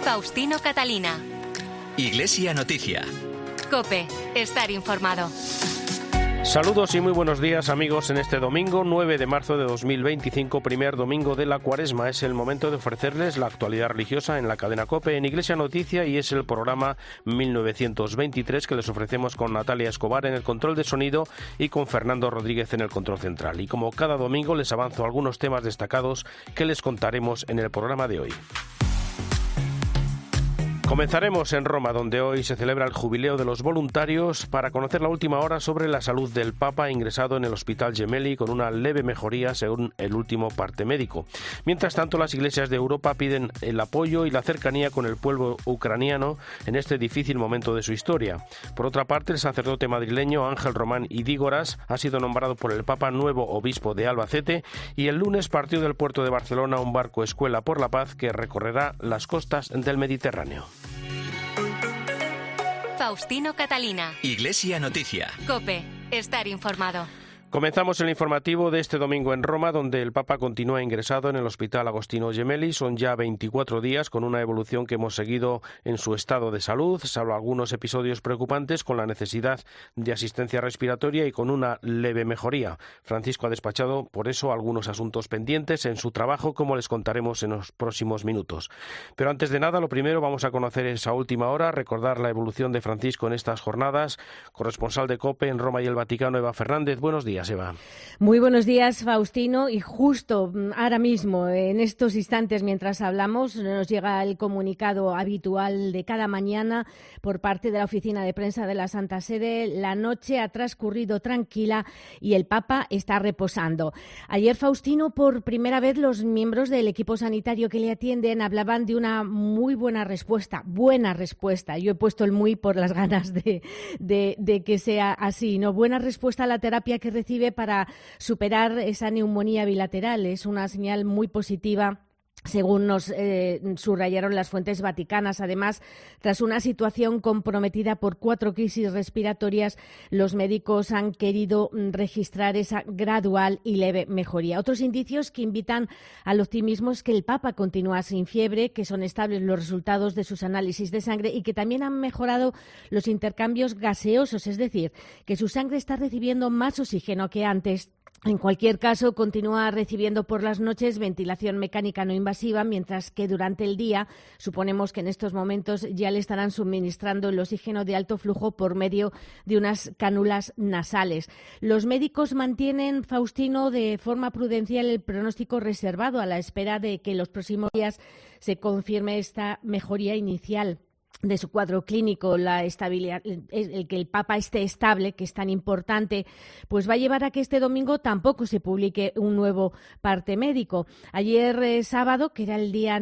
Faustino Catalina. Iglesia Noticia. COPE. Estar informado. Saludos y muy buenos días, amigos. En este domingo 9 de marzo de 2025, primer domingo de la Cuaresma, es el momento de ofrecerles la actualidad religiosa en la cadena COPE en Iglesia Noticia, y es el programa 1923 que les ofrecemos con Natalia Escobar en el control de sonido y con Fernando Rodríguez en el control central. Y como cada domingo les avanzo algunos temas destacados que les contaremos en el programa de hoy. Comenzaremos en Roma, donde hoy se celebra el jubileo de los voluntarios, para conocer la última hora sobre la salud del Papa, ingresado en el Hospital Gemelli con una leve mejoría según el último parte médico. Mientras tanto, las iglesias de Europa piden el apoyo y la cercanía con el pueblo ucraniano en este difícil momento de su historia. Por otra parte, el sacerdote madrileño Ángel Román Idígoras ha sido nombrado por el Papa nuevo obispo de Albacete, y el lunes partió del puerto de Barcelona un barco escuela por la paz que recorrerá las costas del Mediterráneo. Faustino Catalina. Iglesia Noticia. COPE. Estar informado. Comenzamos el informativo de este domingo en Roma, donde el Papa continúa ingresado en el Hospital Agostino Gemelli. Son ya 24 días con una evolución que hemos seguido en su estado de salud, salvo algunos episodios preocupantes con la necesidad de asistencia respiratoria y con una leve mejoría. Francisco ha despachado, por eso, algunos asuntos pendientes en su trabajo, como les contaremos en los próximos minutos. Pero antes de nada, lo primero, vamos a conocer esa última hora, recordar la evolución de Francisco en estas jornadas. Corresponsal de COPE en Roma y el Vaticano, Eva Fernández. Buenos días, Eva. Muy buenos días, Faustino, y justo ahora mismo, en estos instantes, mientras hablamos, nos llega el comunicado habitual de cada mañana por parte de la Oficina de Prensa de la Santa Sede. La noche ha transcurrido tranquila y el Papa está reposando. Ayer, Faustino, por primera vez los miembros del equipo sanitario que le atienden hablaban de una muy buena respuesta. Buena respuesta. Yo he puesto el muy por las ganas de que sea así, ¿no? Buena respuesta a la terapia que recibe para superar esa neumonía bilateral. Es una señal muy positiva, según nos subrayaron las fuentes vaticanas. Además, tras una situación comprometida por 4 crisis respiratorias, los médicos han querido registrar esa gradual y leve mejoría. Otros indicios que invitan al optimismo es que el Papa continúa sin fiebre, que son estables los resultados de sus análisis de sangre y que también han mejorado los intercambios gaseosos, es decir, que su sangre está recibiendo más oxígeno que antes. En cualquier caso, continúa recibiendo por las noches ventilación mecánica no invasiva, mientras que durante el día suponemos que en estos momentos ya le estarán suministrando el oxígeno de alto flujo por medio de unas cánulas nasales. Los médicos mantienen, Faustino, de forma prudencial el pronóstico reservado a la espera de que en los próximos días se confirme esta mejoría inicial de su cuadro clínico. La estabilidad, el que el Papa esté estable, que es tan importante, pues va a llevar a que este domingo tampoco se publique un nuevo parte médico. Ayer sábado, que era el día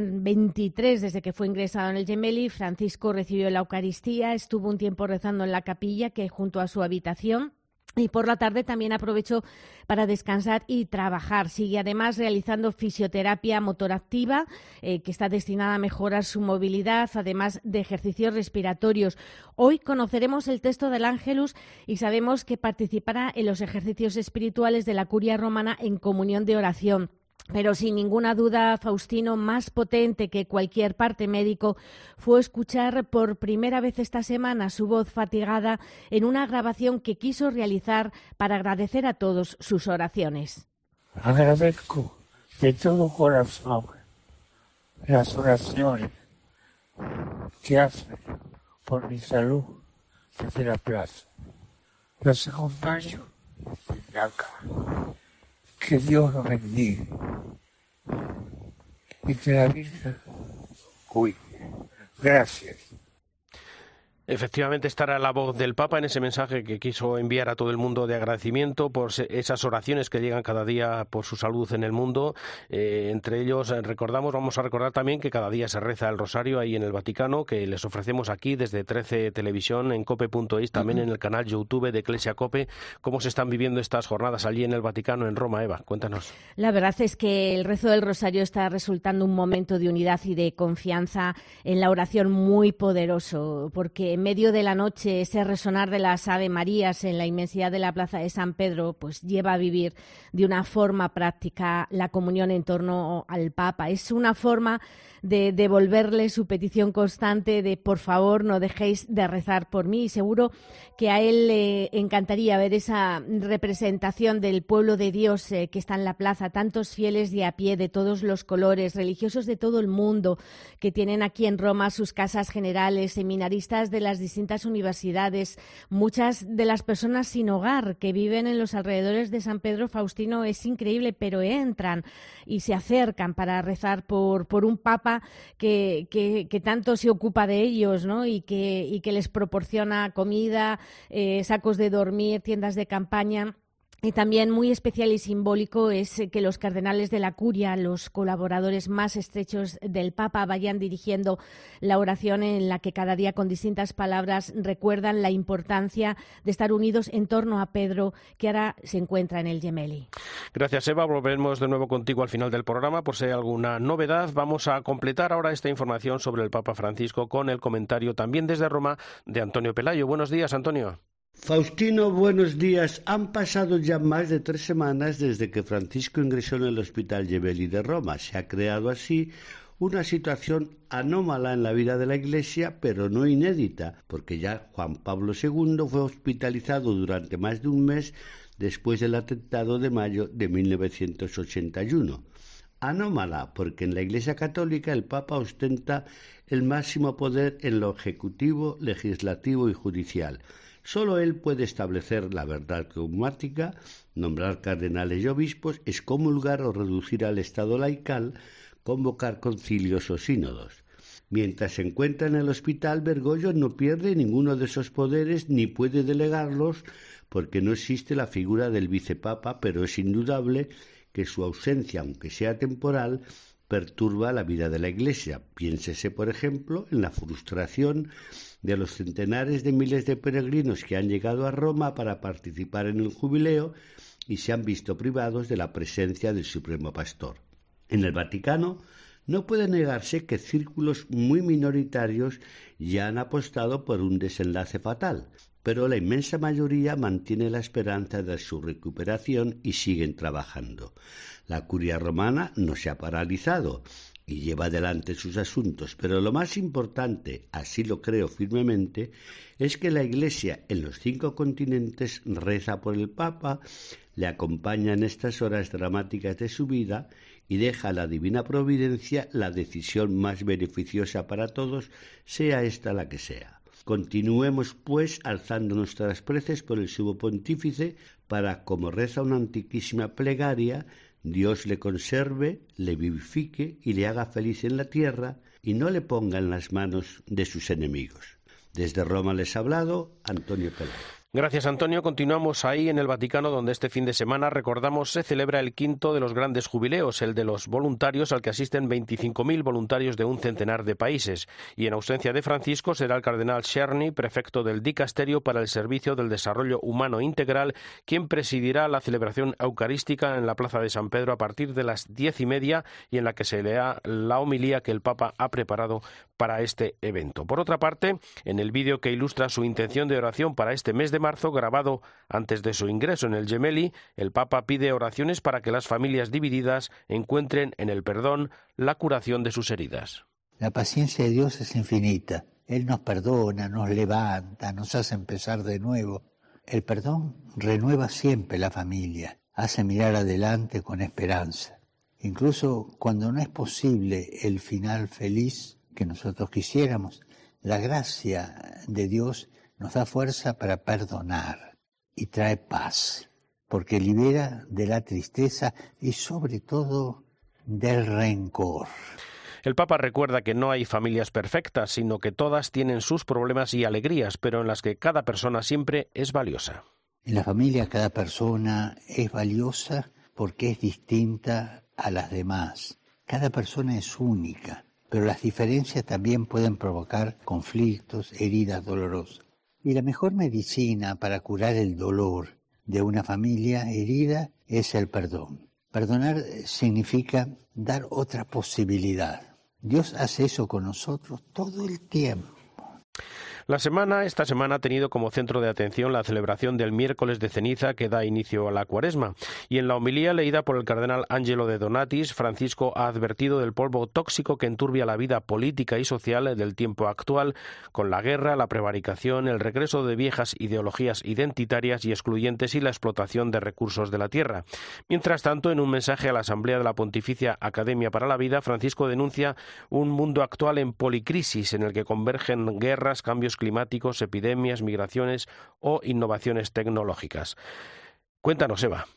23 desde que fue ingresado en el Gemelli, Francisco recibió la Eucaristía, estuvo un tiempo rezando en la capilla que hay junto a su habitación. Y por la tarde también aprovechó para descansar y trabajar. Sigue además realizando fisioterapia motoractiva, que está destinada a mejorar su movilidad, además de ejercicios respiratorios. Hoy conoceremos el texto del Ángelus y sabemos que participará en los ejercicios espirituales de la Curia Romana en comunión de oración. Pero sin ninguna duda, Faustino, más potente que cualquier parte médico fue escuchar por primera vez esta semana su voz fatigada en una grabación que quiso realizar para agradecer a todos sus oraciones. Agradezco de todo corazón las oraciones que hacen por mi salud desde la plaza. Los acompaño desde acá. Que Dios los bendiga y que la Virgen cuide. Gracias. Efectivamente, estará la voz del Papa en ese mensaje que quiso enviar a todo el mundo de agradecimiento por esas oraciones que llegan cada día por su salud en el mundo. Entre ellos, vamos a recordar también que cada día se reza el rosario ahí en el Vaticano, que les ofrecemos aquí desde 13 Televisión, en cope.es, también en el canal YouTube de Iglesia COPE. ¿Cómo se están viviendo estas jornadas allí en el Vaticano, en Roma, Eva? Cuéntanos. La verdad es que el rezo del rosario está resultando un momento de unidad y de confianza en la oración muy poderoso, porque en medio de la noche ese resonar de las Ave Marías en la inmensidad de la plaza de San Pedro, pues lleva a vivir de una forma práctica la comunión en torno al Papa. Es una forma de devolverle su petición constante de por favor no dejéis de rezar por mí, y seguro que a él le encantaría ver esa representación del pueblo de Dios que está en la plaza, tantos fieles de a pie de todos los colores, religiosos de todo el mundo que tienen aquí en Roma sus casas generales, seminaristas de las distintas universidades, muchas de las personas sin hogar que viven en los alrededores de San Pedro Faustino. Es increíble, pero entran y se acercan para rezar por un Papa que tanto se ocupa de ellos, ¿no? y que les proporciona comida, sacos de dormir, tiendas de campaña. Y también muy especial y simbólico es que los cardenales de la Curia, los colaboradores más estrechos del Papa, vayan dirigiendo la oración en la que cada día con distintas palabras recuerdan la importancia de estar unidos en torno a Pedro, que ahora se encuentra en el Gemelli. Gracias, Eva. Volveremos de nuevo contigo al final del programa por si hay alguna novedad. Vamos a completar ahora esta información sobre el Papa Francisco con el comentario también desde Roma de Antonio Pelayo. Buenos días, Antonio. Faustino, buenos días. Han pasado ya más de 3 semanas desde que Francisco ingresó en el Hospital Gemelli de Roma. Se ha creado así una situación anómala en la vida de la Iglesia, pero no inédita, porque ya Juan Pablo II fue hospitalizado durante más de un mes después del atentado de mayo de 1981. Anómala porque en la Iglesia Católica el Papa ostenta el máximo poder en lo ejecutivo, legislativo y judicial. Solo él puede establecer la verdad dogmática, nombrar cardenales y obispos, excomulgar o reducir al estado laical, convocar concilios o sínodos. Mientras se encuentra en el hospital, Bergoglio no pierde ninguno de esos poderes ni puede delegarlos porque no existe la figura del vicepapa, pero es indudable que su ausencia, aunque sea temporal, perturba la vida de la Iglesia. Piénsese, por ejemplo, en la frustración de los centenares de miles de peregrinos que han llegado a Roma para participar en el jubileo y se han visto privados de la presencia del Supremo Pastor. En el Vaticano no puede negarse que círculos muy minoritarios ya han apostado por un desenlace fatal, pero la inmensa mayoría mantiene la esperanza de su recuperación y siguen trabajando. La Curia romana no se ha paralizado y lleva adelante sus asuntos, pero lo más importante, así lo creo firmemente, es que la Iglesia en los 5 continentes reza por el Papa, le acompaña en estas horas dramáticas de su vida y deja a la divina providencia la decisión más beneficiosa para todos, sea esta la que sea. Continuemos, pues, alzando nuestras preces por el sumo pontífice para, como reza una antiquísima plegaria, Dios le conserve, le vivifique y le haga feliz en la tierra y no le ponga en las manos de sus enemigos. Desde Roma les ha hablado Antonio Pelayo. Gracias, Antonio. Continuamos ahí en el Vaticano, donde este fin de semana, recordamos, se celebra el 5º de los grandes jubileos, el de los voluntarios, al que asisten 25.000 voluntarios de un centenar de países. Y en ausencia de Francisco será el cardenal Czerny, prefecto del Dicasterio para el Servicio del Desarrollo Humano Integral, quien presidirá la celebración eucarística en la Plaza de San Pedro a partir de las 10:30 y en la que se lea la homilía que el Papa ha preparado para este evento. Por otra parte, en el vídeo que ilustra su intención de oración para este mes de marzo, grabado antes de su ingreso en el Gemelli, el Papa pide oraciones para que las familias divididas encuentren en el perdón la curación de sus heridas. La paciencia de Dios es infinita. Él nos perdona, nos levanta, nos hace empezar de nuevo. El perdón renueva siempre la familia, hace mirar adelante con esperanza. Incluso cuando no es posible el final feliz que nosotros quisiéramos, la gracia de Dios nos da fuerza para perdonar y trae paz, porque libera de la tristeza y sobre todo del rencor. El Papa recuerda que no hay familias perfectas, sino que todas tienen sus problemas y alegrías, pero en las que cada persona siempre es valiosa. En la familia cada persona es valiosa porque es distinta a las demás. Cada persona es única, pero las diferencias también pueden provocar conflictos, heridas dolorosas. Y la mejor medicina para curar el dolor de una familia herida es el perdón. Perdonar significa dar otra posibilidad. Dios hace eso con nosotros todo el tiempo. Esta semana ha tenido como centro de atención la celebración del miércoles de ceniza que da inicio a la Cuaresma. Y en la homilía leída por el cardenal Angelo de Donatis, Francisco ha advertido del polvo tóxico que enturbia la vida política y social del tiempo actual, con la guerra, la prevaricación, el regreso de viejas ideologías identitarias y excluyentes y la explotación de recursos de la tierra. Mientras tanto, en un mensaje a la Asamblea de la Pontificia Academia para la Vida, Francisco denuncia un mundo actual en policrisis en el que convergen guerras, cambios climáticos, epidemias, migraciones o innovaciones tecnológicas. Cuéntanos, Eva.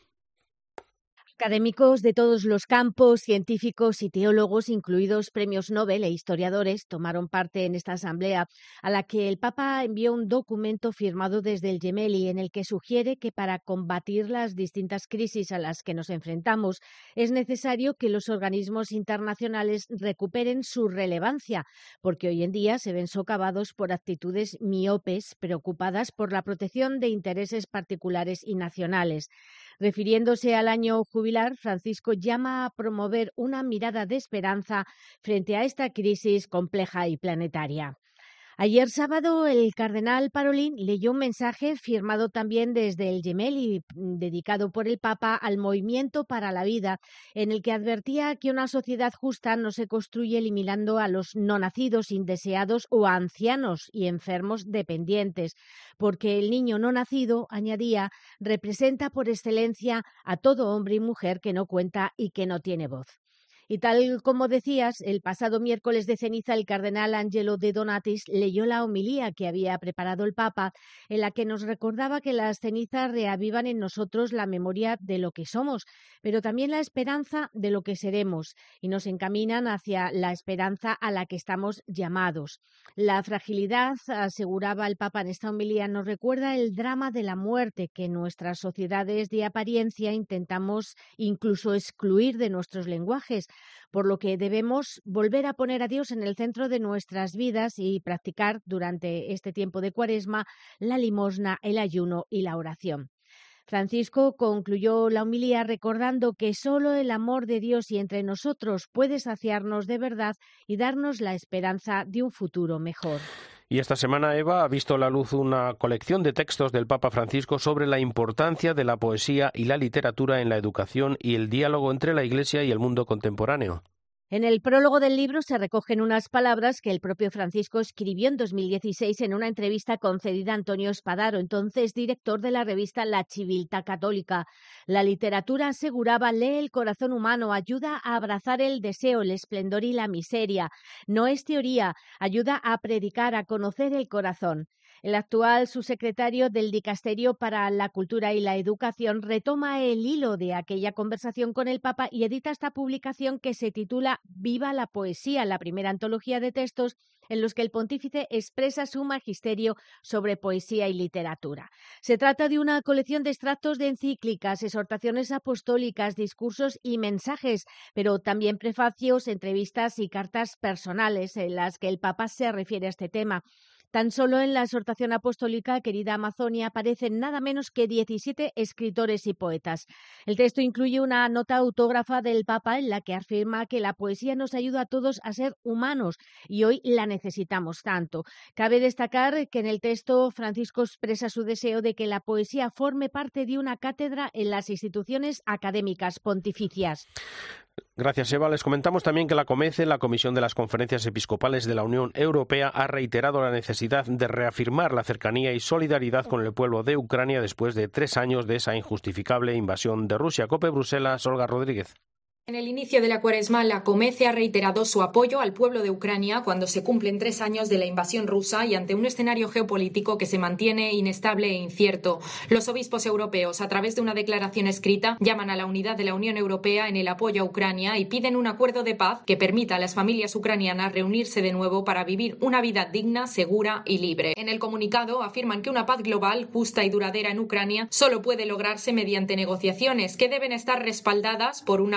Académicos de todos los campos, científicos y teólogos, incluidos premios Nobel e historiadores, tomaron parte en esta asamblea a la que el Papa envió un documento firmado desde el Gemelli en el que sugiere que para combatir las distintas crisis a las que nos enfrentamos es necesario que los organismos internacionales recuperen su relevancia, porque hoy en día se ven socavados por actitudes miopes preocupadas por la protección de intereses particulares y nacionales. Refiriéndose al año jubilar, Francisco llama a promover una mirada de esperanza frente a esta crisis compleja y planetaria. Ayer sábado, el cardenal Parolin leyó un mensaje firmado también desde el Gemelli, dedicado por el Papa al Movimiento para la Vida, en el que advertía que una sociedad justa no se construye eliminando a los no nacidos indeseados o a ancianos y enfermos dependientes, porque el niño no nacido, añadía, representa por excelencia a todo hombre y mujer que no cuenta y que no tiene voz. Y tal como decías, el pasado miércoles de ceniza el cardenal Angelo de Donatis leyó la homilía que había preparado el Papa, en la que nos recordaba que las cenizas reavivan en nosotros la memoria de lo que somos, pero también la esperanza de lo que seremos, y nos encaminan hacia la esperanza a la que estamos llamados. La fragilidad, aseguraba el Papa en esta homilía, nos recuerda el drama de la muerte que nuestras sociedades de apariencia intentamos incluso excluir de nuestros lenguajes, por lo que debemos volver a poner a Dios en el centro de nuestras vidas y practicar durante este tiempo de Cuaresma la limosna, el ayuno y la oración. Francisco concluyó la homilía recordando que solo el amor de Dios y entre nosotros puede saciarnos de verdad y darnos la esperanza de un futuro mejor. Y esta semana, Eva, ha visto a la luz una colección de textos del Papa Francisco sobre la importancia de la poesía y la literatura en la educación y el diálogo entre la Iglesia y el mundo contemporáneo. En el prólogo del libro se recogen unas palabras que el propio Francisco escribió en 2016 en una entrevista concedida a Antonio Spadaro, entonces director de la revista La Civiltà Católica. La literatura, aseguraba, lee el corazón humano, ayuda a abrazar el deseo, el esplendor y la miseria. No es teoría, ayuda a predicar, a conocer el corazón. El actual subsecretario del Dicasterio para la Cultura y la Educación retoma el hilo de aquella conversación con el Papa y edita esta publicación que se titula Viva la poesía, la primera antología de textos en los que el pontífice expresa su magisterio sobre poesía y literatura. Se trata de una colección de extractos de encíclicas, exhortaciones apostólicas, discursos y mensajes, pero también prefacios, entrevistas y cartas personales en las que el Papa se refiere a este tema. Tan solo en la exhortación apostólica Querida Amazonia aparecen nada menos que 17 escritores y poetas. El texto incluye una nota autógrafa del Papa en la que afirma que la poesía nos ayuda a todos a ser humanos y hoy la necesitamos tanto. Cabe destacar que en el texto Francisco expresa su deseo de que la poesía forme parte de una cátedra en las instituciones académicas pontificias. Gracias, Eva. Les comentamos también que la COMECE, la Comisión de las Conferencias Episcopales de la Unión Europea, ha reiterado la necesidad de reafirmar la cercanía y solidaridad con el pueblo de Ucrania después de 3 años de esa injustificable invasión de Rusia. COPE Bruselas, Olga Rodríguez. En el inicio de la Cuaresma, la COMECE ha reiterado su apoyo al pueblo de Ucrania cuando se cumplen 3 años de la invasión rusa y ante un escenario geopolítico que se mantiene inestable e incierto. Los obispos europeos, a través de una declaración escrita, llaman a la unidad de la Unión Europea en el apoyo a Ucrania y piden un acuerdo de paz que permita a las familias ucranianas reunirse de nuevo para vivir una vida digna, segura y libre. En el comunicado afirman que una paz global, justa y duradera en Ucrania solo puede lograrse mediante negociaciones que deben estar respaldadas por una fuerte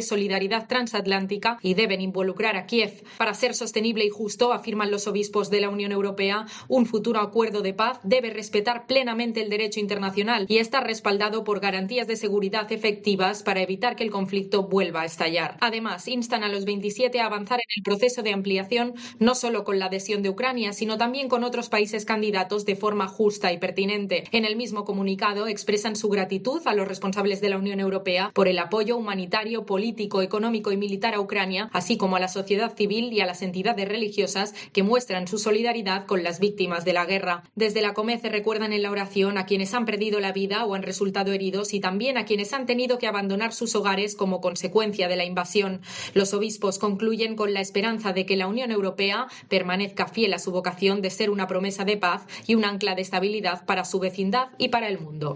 fuerte solidaridad transatlántica y deben involucrar a Kiev. Para ser sostenible y justo, afirman los obispos de la Unión Europea, un futuro acuerdo de paz debe respetar plenamente el derecho internacional y estar respaldado por garantías de seguridad efectivas para evitar que el conflicto vuelva a estallar. Además, instan a los 27 a avanzar en el proceso de ampliación, no solo con la adhesión de Ucrania, sino también con otros países candidatos de forma justa y pertinente. En el mismo comunicado expresan su gratitud a los responsables de la Unión Europea por el apoyo humanitario, político, económico y militar a Ucrania, así como a la sociedad civil y a las entidades religiosas que muestran su solidaridad con las víctimas de la guerra. Desde la Comece recuerdan en la oración a quienes han perdido la vida o han resultado heridos y también a quienes han tenido que abandonar sus hogares como consecuencia de la invasión. Los obispos concluyen con la esperanza de que la Unión Europea permanezca fiel a su vocación de ser una promesa de paz y un ancla de estabilidad para su vecindad y para el mundo.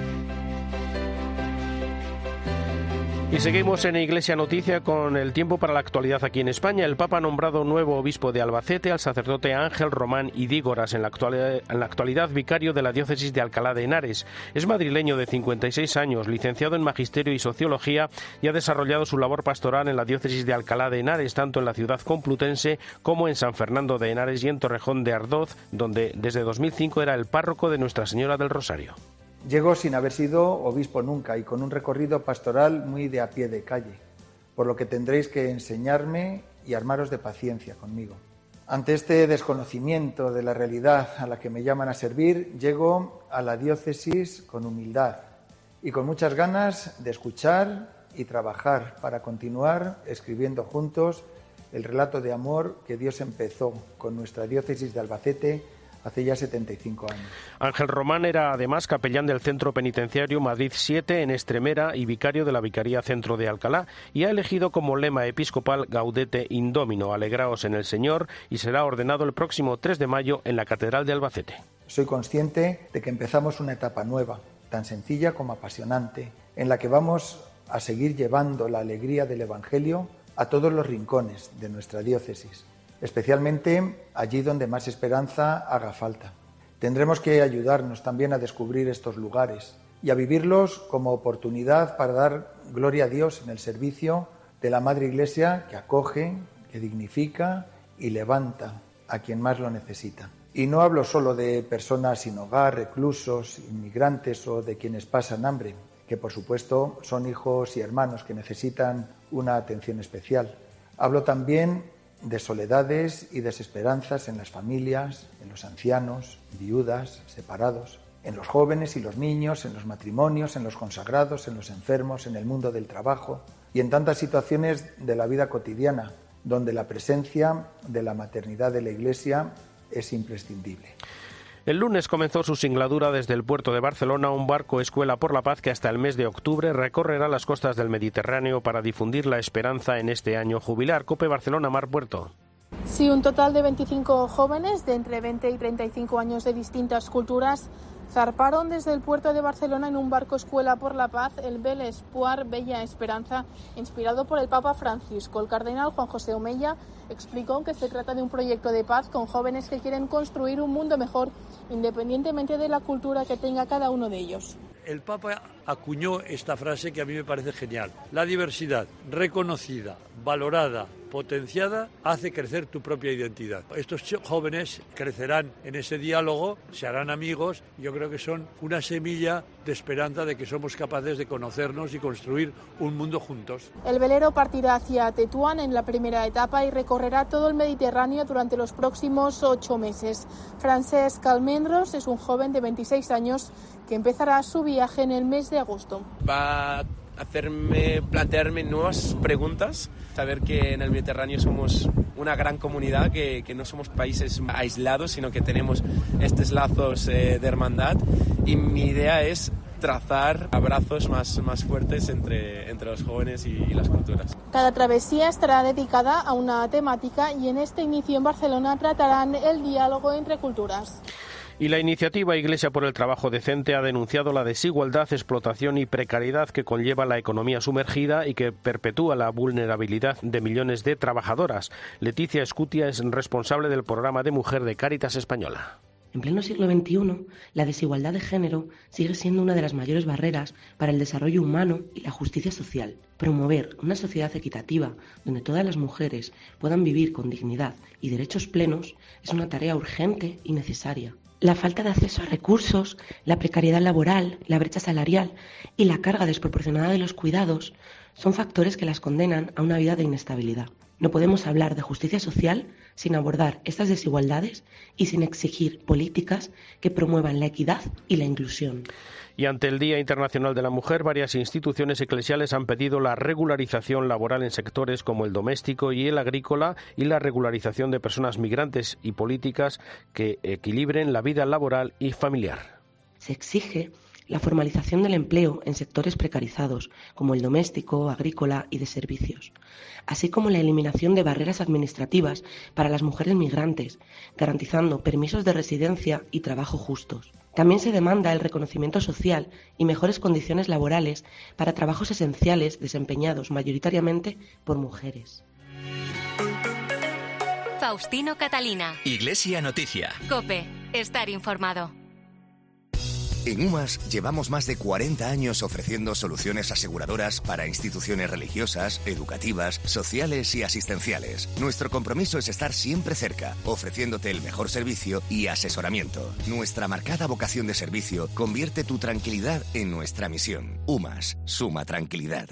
Y seguimos en Iglesia Noticia con el tiempo para la actualidad aquí en España. El Papa ha nombrado nuevo obispo de Albacete al sacerdote Ángel Román Idígoras, en la actualidad vicario de la diócesis de Alcalá de Henares. Es madrileño de 56 años, licenciado en Magisterio y Sociología, y ha desarrollado su labor pastoral en la diócesis de Alcalá de Henares, tanto en la ciudad complutense como en San Fernando de Henares y en Torrejón de Ardoz, donde desde 2005 era el párroco de Nuestra Señora del Rosario. Llegó sin haber sido obispo nunca y con un recorrido pastoral muy de a pie de calle, por lo que tendréis que enseñarme y armaros de paciencia conmigo. Ante este desconocimiento de la realidad a la que me llaman a servir, llego a la diócesis con humildad y con muchas ganas de escuchar y trabajar para continuar escribiendo juntos el relato de amor que Dios empezó con nuestra diócesis de Albacete hace ya 75 años. Ángel Román era además capellán del Centro Penitenciario Madrid 7 en Estremera y vicario de la Vicaría Centro de Alcalá, y ha elegido como lema episcopal Gaudete Indomino, alegraos en el Señor, y será ordenado el próximo 3 de mayo en la Catedral de Albacete. Soy consciente de que empezamos una etapa nueva, tan sencilla como apasionante, en la que vamos a seguir llevando la alegría del Evangelio a todos los rincones de nuestra diócesis, especialmente allí donde más esperanza haga falta. Tendremos que ayudarnos también a descubrir estos lugares y a vivirlos como oportunidad para dar gloria a Dios en el servicio de la Madre Iglesia, que acoge, que dignifica y levanta a quien más lo necesita. Y no hablo solo de personas sin hogar, reclusos, inmigrantes o de quienes pasan hambre, que por supuesto son hijos y hermanos que necesitan una atención especial. Hablo también de soledades y desesperanzas en las familias, en los ancianos, viudas, separados, en los jóvenes y los niños, en los matrimonios, en los consagrados, en los enfermos, en el mundo del trabajo y en tantas situaciones de la vida cotidiana, donde la presencia de la maternidad de la Iglesia es imprescindible. El lunes comenzó su singladura desde el puerto de Barcelona un barco Escuela por la Paz que hasta el mes de octubre recorrerá las costas del Mediterráneo para difundir la esperanza en este año jubilar. COPE Barcelona, Mar Puerto. Sí, un total de 25 jóvenes de entre 20 y 35 años de distintas culturas zarparon desde el puerto de Barcelona en un barco Escuela por la Paz, el Bel Espoir Bella Esperanza, inspirado por el Papa Francisco. El cardenal Juan José Omeya explicó que se trata de un proyecto de paz con jóvenes que quieren construir un mundo mejor, independientemente de la cultura que tenga cada uno de ellos. El Papa acuñó esta frase que a mí me parece genial. La diversidad reconocida, valorada, potenciada, hace crecer tu propia identidad. Estos jóvenes crecerán en ese diálogo, se harán amigos. Yo creo que son una semilla de esperanza de que somos capaces de conocernos y construir un mundo juntos. El velero partirá hacia Tetuán en la primera etapa y recorrerá todo el Mediterráneo durante los próximos 8 meses. Francesc Almendros es un joven de 26 años que empezará su viaje en el mes de agosto. Va a plantearme nuevas preguntas, saber que en el Mediterráneo somos una gran comunidad, que no somos países aislados, sino que tenemos estos lazos de hermandad, y mi idea es trazar abrazos más fuertes entre los jóvenes y las culturas. Cada travesía estará dedicada a una temática y en este inicio en Barcelona tratarán el diálogo entre culturas. Y la iniciativa Iglesia por el Trabajo Decente ha denunciado la desigualdad, explotación y precariedad que conlleva la economía sumergida y que perpetúa la vulnerabilidad de millones de trabajadoras. Leticia Escutia es responsable del programa de Mujer de Cáritas Española. En pleno siglo XXI, la desigualdad de género sigue siendo una de las mayores barreras para el desarrollo humano y la justicia social. Promover una sociedad equitativa donde todas las mujeres puedan vivir con dignidad y derechos plenos es una tarea urgente y necesaria. La falta de acceso a recursos, la precariedad laboral, la brecha salarial y la carga desproporcionada de los cuidados son factores que las condenan a una vida de inestabilidad. No podemos hablar de justicia social sin abordar estas desigualdades y sin exigir políticas que promuevan la equidad y la inclusión. Y ante el Día Internacional de la Mujer, varias instituciones eclesiales han pedido la regularización laboral en sectores como el doméstico y el agrícola y la regularización de personas migrantes y políticas que equilibren la vida laboral y familiar. Se exige la formalización del empleo en sectores precarizados, como el doméstico, agrícola y de servicios, así como la eliminación de barreras administrativas para las mujeres migrantes, garantizando permisos de residencia y trabajo justos. También se demanda el reconocimiento social y mejores condiciones laborales para trabajos esenciales desempeñados mayoritariamente por mujeres. Faustino Catalina. Iglesia Noticia. COPE. Estar informado. En UMAS llevamos más de 40 años ofreciendo soluciones aseguradoras para instituciones religiosas, educativas, sociales y asistenciales. Nuestro compromiso es estar siempre cerca, ofreciéndote el mejor servicio y asesoramiento. Nuestra marcada vocación de servicio convierte tu tranquilidad en nuestra misión. UMAS, suma tranquilidad.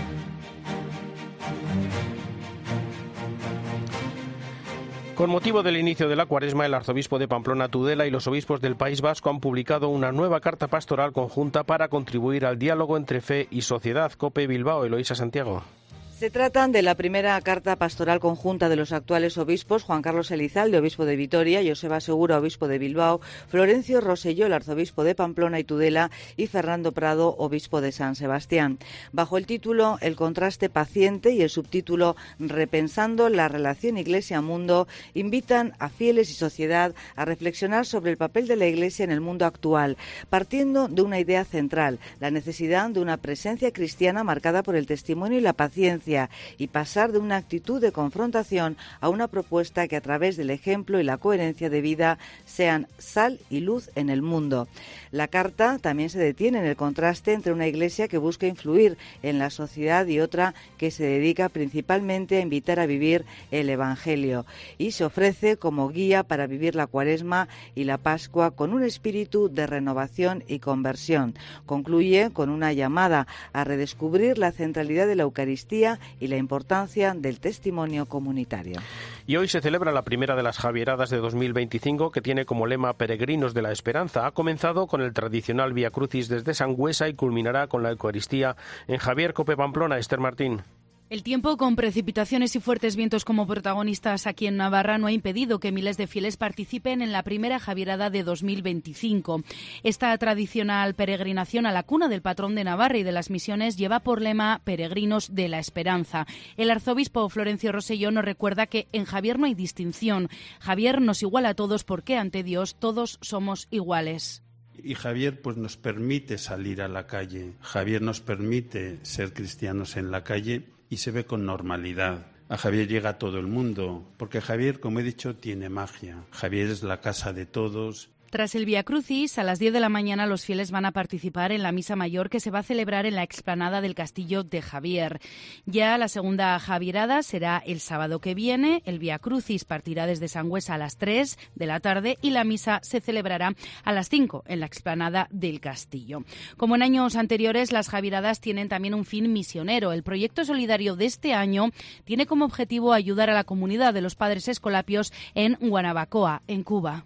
Con motivo del inicio de la Cuaresma, el arzobispo de Pamplona, Tudela, y los obispos del País Vasco han publicado una nueva carta pastoral conjunta para contribuir al diálogo entre fe y sociedad. COPE Bilbao, Eloísa Santiago. Se tratan de la primera carta pastoral conjunta de los actuales obispos, Juan Carlos Elizalde, obispo de Vitoria, Joseba Segura, obispo de Bilbao, Florencio Rosselló, el arzobispo de Pamplona y Tudela, y Fernando Prado, obispo de San Sebastián. Bajo el título El contraste paciente y el subtítulo Repensando la relación Iglesia-Mundo, invitan a fieles y sociedad a reflexionar sobre el papel de la Iglesia en el mundo actual, partiendo de una idea central, la necesidad de una presencia cristiana marcada por el testimonio y la paciencia, y pasar de una actitud de confrontación a una propuesta que a través del ejemplo y la coherencia de vida sean sal y luz en el mundo. La carta también se detiene en el contraste entre una Iglesia que busca influir en la sociedad y otra que se dedica principalmente a invitar a vivir el Evangelio, y se ofrece como guía para vivir la Cuaresma y la Pascua con un espíritu de renovación y conversión. Concluye con una llamada a redescubrir la centralidad de la Eucaristía y la importancia del testimonio comunitario. Y hoy se celebra la primera de las Javieradas de 2025, que tiene como lema Peregrinos de la Esperanza. Ha comenzado con el tradicional Vía Crucis desde Sangüesa y culminará con la Eucaristía en Javier. COPE Pamplona, Esther Martín. El tiempo, con precipitaciones y fuertes vientos como protagonistas aquí en Navarra, no ha impedido que miles de fieles participen en la primera Javierada de 2025. Esta tradicional peregrinación a la cuna del patrón de Navarra y de las misiones lleva por lema Peregrinos de la Esperanza. El arzobispo Florencio Rosselló nos recuerda que en Javier no hay distinción. Javier nos iguala a todos porque ante Dios todos somos iguales. Y Javier pues nos permite salir a la calle. Javier nos permite ser cristianos en la calle y se ve con normalidad. A Javier llega a todo el mundo, porque Javier, como he dicho, tiene magia. Javier es la casa de todos. Tras el Vía Crucis, a las 10 de la mañana los fieles van a participar en la misa mayor que se va a celebrar en la explanada del Castillo de Javier. Ya la segunda Javierada será el sábado que viene. El Vía Crucis partirá desde Sangüesa a las 3 de la tarde y la misa se celebrará a las 5 en la explanada del Castillo. Como en años anteriores, las Javieradas tienen también un fin misionero. El proyecto solidario de este año tiene como objetivo ayudar a la comunidad de los Padres Escolapios en Guanabacoa, en Cuba.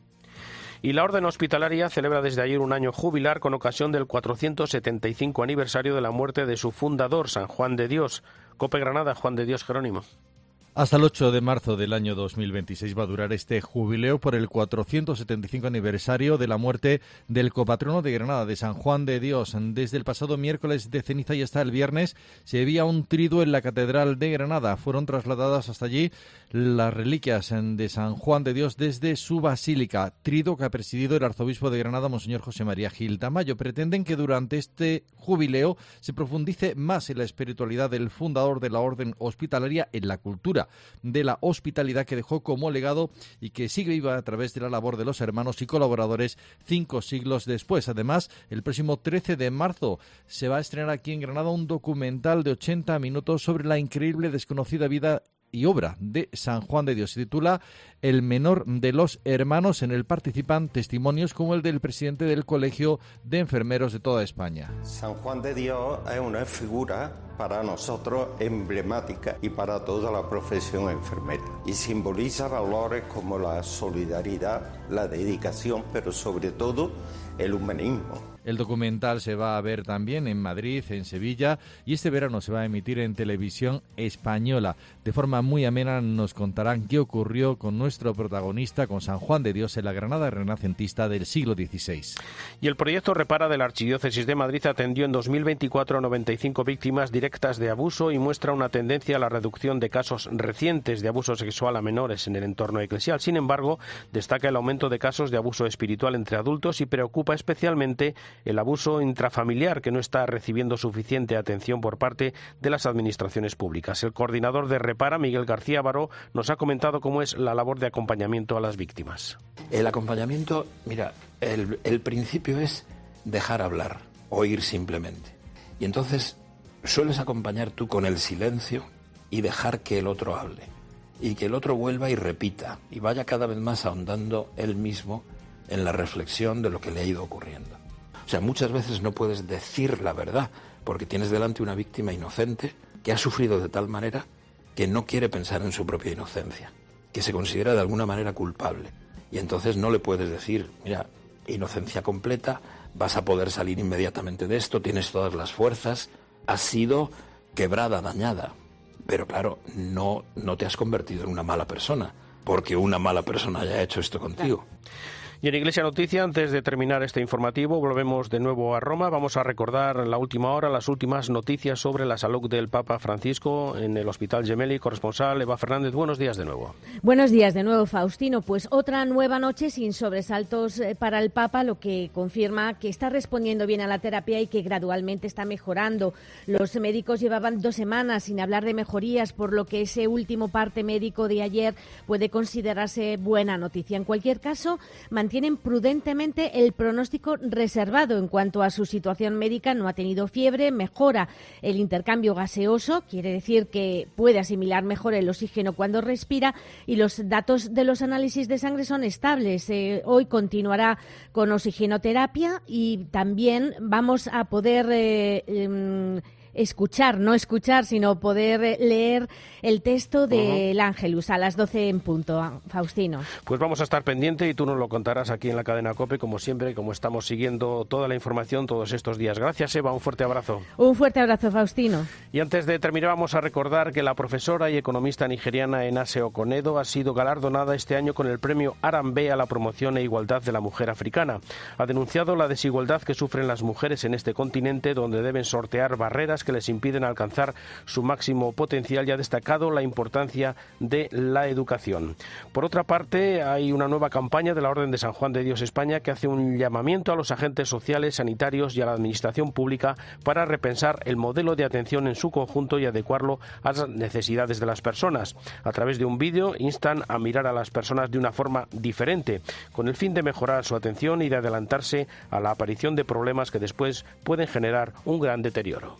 Y la Orden Hospitalaria celebra desde ayer un año jubilar con ocasión del 475 aniversario de la muerte de su fundador, San Juan de Dios. COPE Granada, Juan de Dios Jerónimo. Hasta el 8 de marzo del año 2026 va a durar este jubileo por el 475 aniversario de la muerte del copatrono de Granada, de San Juan de Dios. Desde el pasado miércoles de ceniza y hasta el viernes se veía un triduo en la Catedral de Granada. Fueron trasladadas hasta allí las reliquias de San Juan de Dios desde su basílica. Triduo que ha presidido el arzobispo de Granada, Monseñor José María Gil Tamayo. Pretenden que durante este jubileo se profundice más en la espiritualidad del fundador de la Orden Hospitalaria en la cultura. figura de la hospitalidad que dejó como legado y que sigue viva a través de la labor de los hermanos y colaboradores 5 siglos después. Además, el próximo 13 de marzo se va a estrenar aquí en Granada un documental de 80 minutos sobre la increíble desconocida vida y obra de San Juan de Dios. Se titula El menor de los hermanos. En él participan testimonios como el del presidente del Colegio de Enfermeros de toda España. San Juan de Dios es una figura para nosotros emblemática y para toda la profesión enfermera, y simboliza valores como la solidaridad, la dedicación, pero sobre todo el humanismo. El documental se va a ver también en Madrid, en Sevilla, y este verano se va a emitir en televisión española. De forma muy amena nos contarán qué ocurrió con nuestro protagonista, con San Juan de Dios en la Granada renacentista del siglo XVI. Y el proyecto Repara de la Archidiócesis de Madrid atendió en 2024 a 95 víctimas directas de abuso y muestra una tendencia a la reducción de casos recientes de abuso sexual a menores en el entorno eclesial. Sin embargo, destaca el aumento de casos de abuso espiritual entre adultos y preocupa especialmente el abuso intrafamiliar, que no está recibiendo suficiente atención por parte de las administraciones públicas. El coordinador de Repara, Miguel García Baró, nos ha comentado cómo es la labor de acompañamiento a las víctimas. El acompañamiento, mira, el principio es dejar hablar, oír simplemente. Y entonces sueles acompañar tú con el silencio y dejar que el otro hable. Y que el otro vuelva y repita, y vaya cada vez más ahondando él mismo en la reflexión de lo que le ha ido ocurriendo. O sea, muchas veces no puedes decir la verdad, porque tienes delante una víctima inocente que ha sufrido de tal manera que no quiere pensar en su propia inocencia, que se considera de alguna manera culpable. Y entonces no le puedes decir, mira, inocencia completa, vas a poder salir inmediatamente de esto, tienes todas las fuerzas, has sido quebrada, dañada. Pero claro, no te has convertido en una mala persona, porque una mala persona haya hecho esto contigo. Y en Iglesia Noticia, antes de terminar este informativo, volvemos de nuevo a Roma. Vamos a recordar la última hora, las últimas noticias sobre la salud del Papa Francisco en el Hospital Gemelli. Corresponsal Eva Fernández, buenos días de nuevo. Buenos días de nuevo, Faustino. Pues otra nueva noche sin sobresaltos para el Papa, lo que confirma que está respondiendo bien a la terapia y que gradualmente está mejorando. Los médicos llevaban 2 semanas sin hablar de mejorías, por lo que ese último parte médico de ayer puede considerarse buena noticia. En cualquier caso, mantienen prudentemente el pronóstico reservado en cuanto a su situación médica. No ha tenido fiebre, mejora el intercambio gaseoso, quiere decir que puede asimilar mejor el oxígeno cuando respira, y los datos de los análisis de sangre son estables. Hoy continuará con oxigenoterapia y también vamos a poder no escuchar, sino poder leer el texto del Ángelus a las 12 en punto, Faustino. Pues vamos a estar pendiente y tú nos lo contarás aquí en la cadena COPE, como siempre, como estamos siguiendo toda la información todos estos días. Gracias, Eva, un fuerte abrazo. Un fuerte abrazo, Faustino. Y antes de terminar, vamos a recordar que la profesora y economista nigeriana Enase Okonedo ha sido galardonada este año con el premio Arambe a la promoción e igualdad de la mujer africana. Ha denunciado la desigualdad que sufren las mujeres en este continente, donde deben sortear barreras que les impiden alcanzar su máximo potencial, y ha destacado la importancia de la educación. Por otra parte, hay una nueva campaña de la Orden de San Juan de Dios España que hace un llamamiento a los agentes sociales, sanitarios y a la administración pública para repensar el modelo de atención en su conjunto y adecuarlo a las necesidades de las personas. A través de un vídeo instan a mirar a las personas de una forma diferente, con el fin de mejorar su atención y de adelantarse a la aparición de problemas que después pueden generar un gran deterioro.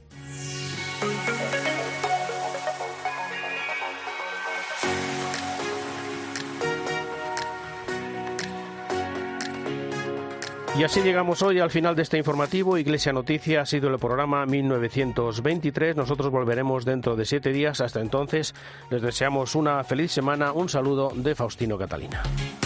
Y así llegamos hoy al final de este informativo. Iglesia Noticia ha sido el programa 1923. Nosotros volveremos dentro de 7 días. Hasta entonces, les deseamos una feliz semana. Un saludo de Faustino Catalina.